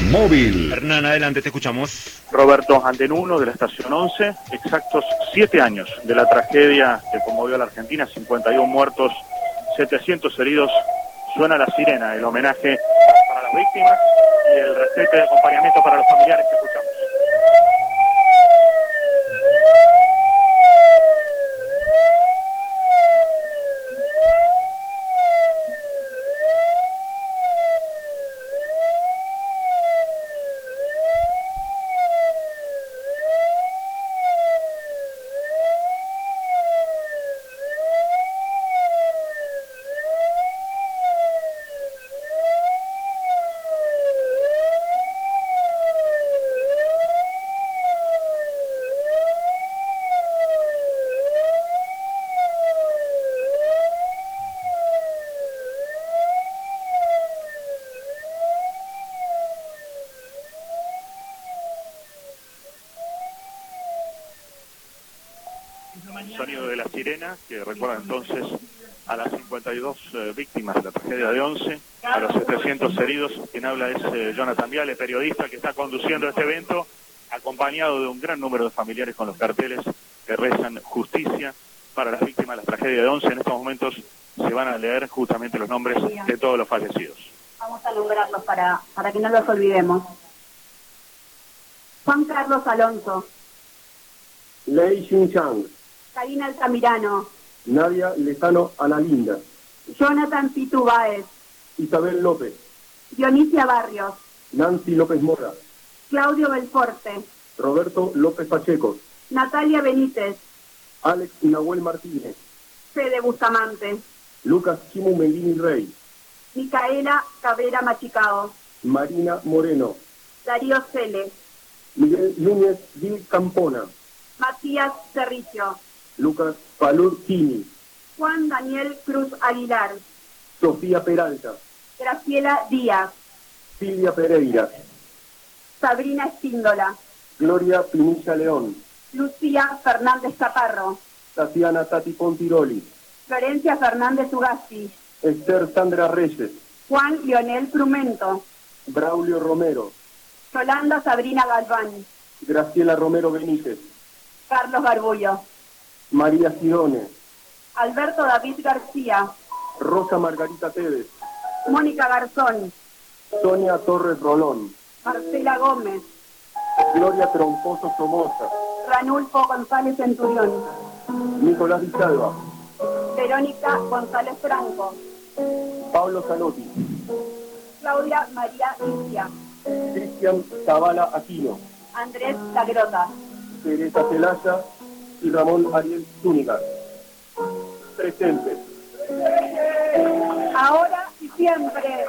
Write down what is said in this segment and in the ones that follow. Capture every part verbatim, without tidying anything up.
Móvil. Hernán, adelante, te escuchamos. Roberto, Andén uno de la estación once, exactos siete años de la tragedia que conmovió a la Argentina, cincuenta y uno muertos, setecientos heridos. Suena la sirena, el homenaje para las víctimas y el respeto y acompañamiento para los familiares que escuchamos. Sonido de la sirena, que recuerda entonces a las cincuenta y dos eh, víctimas de la tragedia de once, a los setecientos heridos. Quien habla es eh, Jonathan Viale, periodista que está conduciendo este evento, acompañado de un gran número de familiares con los carteles que rezan justicia para las víctimas de la tragedia de once. En estos momentos se van a leer justamente los nombres de todos los fallecidos. Vamos a nombrarlos para, para que no los olvidemos. Juan Carlos Alonso. Lei Xinchang. Karina Altamirano. Nadia Lezano Analinda. Jonathan Pitu Báez. Isabel López. Dionisia Barrios. Nancy López Mora. Claudio Belforte. Roberto López Pacheco. Natalia Benítez. Alex Nahuel Martínez. Fede Bustamante. Lucas Chimu Mendini Rey. Micaela Cabrera Machicao. Marina Moreno. Darío Cele. Miguel Núñez Gil Campona. Matías Cerrillo. Lucas Palur Kini. Juan Daniel Cruz Aguilar. Sofía Peralta. Graciela Díaz. Silvia Pereira. Sabrina Espíndola. Gloria Pinilla León. Lucía Fernández Caparro. Tatiana Tati Pontiroli. Florencia Fernández Ugasti. Esther Sandra Reyes. Juan Lionel Crumento. Braulio Romero. Yolanda Sabrina Galván. Graciela Romero Benítez. Carlos Garbullo. María Sidone. Alberto David García. Rosa Margarita Tevez. Mónica Garzón. Sonia Torres Rolón. Marcela Gómez. Gloria Troncoso Somoza. Ranulfo González Centurión. Nicolás Villalba. Verónica González Franco. Pablo Zanotti. Claudia María Icia. Cristian Zavala Aquino. Andrés Lagrota. Teresa Celaya y Ramón Ariel Zúñiga. Presentes. Ahora y siempre.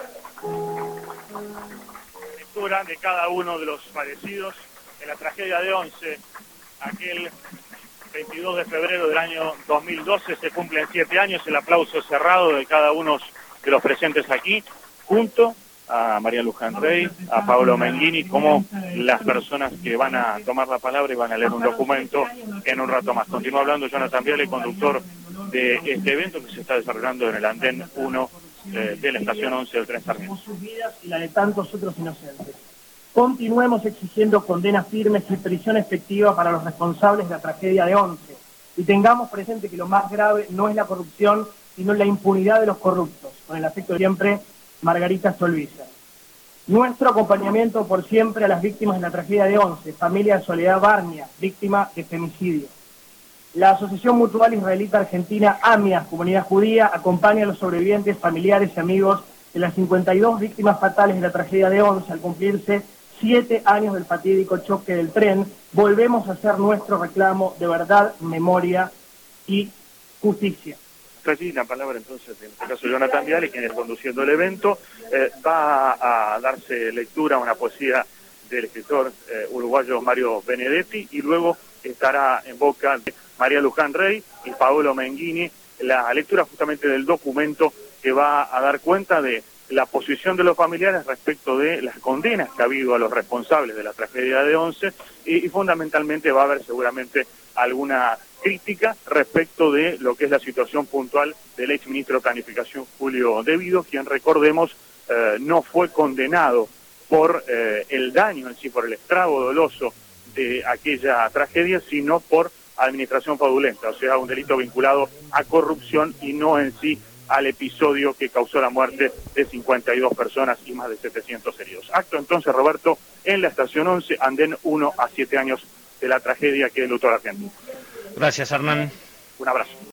Lectura de cada uno de los fallecidos en la tragedia de once, aquel veintidós de febrero del año dos mil doce, se cumplen siete años. El aplauso cerrado de cada uno de los presentes aquí, junto a María Luján Rey, a Pablo Mengini, como las personas que van a tomar la palabra y van a leer un documento en un rato más. Continúa hablando Jonathan Viale, conductor de este evento que se está desarrollando en el andén uno eh, de la estación once del tren Sarmiento. Sus vidas y la de tantos otros inocentes. Continuemos exigiendo condenas firmes y prisión efectiva para los responsables de la tragedia de once. Y tengamos presente que lo más grave no es la corrupción, sino la impunidad de los corruptos. Con el afecto de siempre, Margarita Stolbizer. Nuestro acompañamiento por siempre a las víctimas de la tragedia de once, familia de Soledad Barnia, víctima de femicidio. La Asociación Mutual Israelita Argentina, AMIA, Comunidad Judía, acompaña a los sobrevivientes, familiares y amigos de las cincuenta y dos víctimas fatales de la tragedia de once al cumplirse siete años del fatídico choque del tren. Volvemos a hacer nuestro reclamo de verdad, memoria y justicia. Allí la palabra entonces, en este caso Jonathan Viale, quien es conduciendo el evento, eh, va a darse lectura a una poesía del escritor eh, uruguayo Mario Benedetti, y luego estará en boca de María Luján Rey y Paolo Mengini la lectura justamente del documento que va a dar cuenta de la posición de los familiares respecto de las condenas que ha habido a los responsables de la tragedia de once, y, y fundamentalmente va a haber seguramente alguna crítica respecto de lo que es la situación puntual del exministro de Planificación Julio Devido, quien, recordemos, eh, no fue condenado por eh, el daño en sí, por el estrago doloso de aquella tragedia, sino por administración fraudulenta, o sea, un delito vinculado a corrupción y no en sí al episodio que causó la muerte de cincuenta y dos personas y más de setecientos heridos. Acto entonces, Roberto, en la estación once, andén uno a siete años de la tragedia que enlutó a la Argentina. Gracias, Hernán. Un abrazo.